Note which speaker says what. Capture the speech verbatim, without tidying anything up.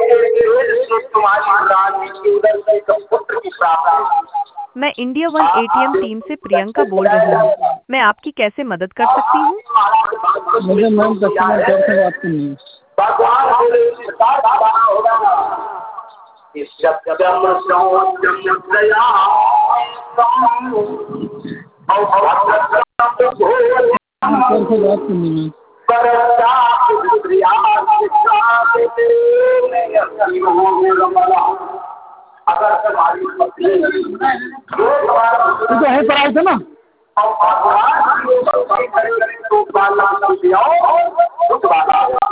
Speaker 1: मैं India one ATM team से प्रियंका बोल रही हूँ। मैं आपकी कैसे मदद कर सकती हूँ?
Speaker 2: मुझे मैम कस्टमर केयर से बात करनी है। केयर से बात करनी है। तो यहीं पर आए थे ना।